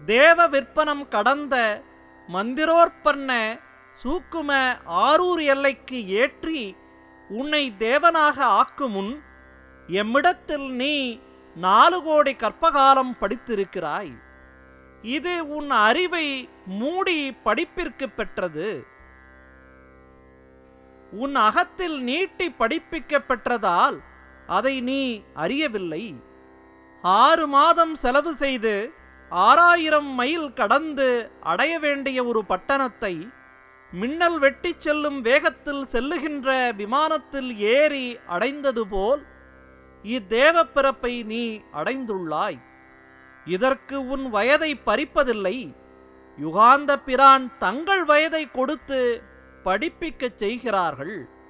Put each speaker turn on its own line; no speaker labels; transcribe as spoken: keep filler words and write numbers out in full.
தேவ விற்பனம் கடந்த மந்திரோற்பன்ன சூக்கும ஆரூர் எல்லைக்கு ஏற்றி உன்னை தேவனாக ஆக்குமுன் எம்மிடத்தில் நீ நாலு கோடி கற்பகாலம் படித்திருக்கிறாய். இது உன் அறிவை மூடி படிப்பிற்கு பெற்றது. உன் அகத்தில் நீட்டி படிப்பிக்க பெற்றதால் அதை நீ அறியவில்லை. ஆறு மாதம் செலவு செய்து ஆறாயிரம் மைல் கடந்து அடைய வேண்டிய ஒரு பட்டணத்தை மின்னல் வெட்டிச் செல்லும் வேகத்தில் செல்லுகின்ற விமானத்தில் ஏறி அடைந்தது போல் இத்தேவ பிறப்பை நீ அடைந்துள்ளாய். இதற்கு உன் வயதை பறிப்பதில்லை. யுகாந்த பிரான் தங்கள் வயதை கொடுத்து படிப்பிக்கச் செய்கிறார்கள்.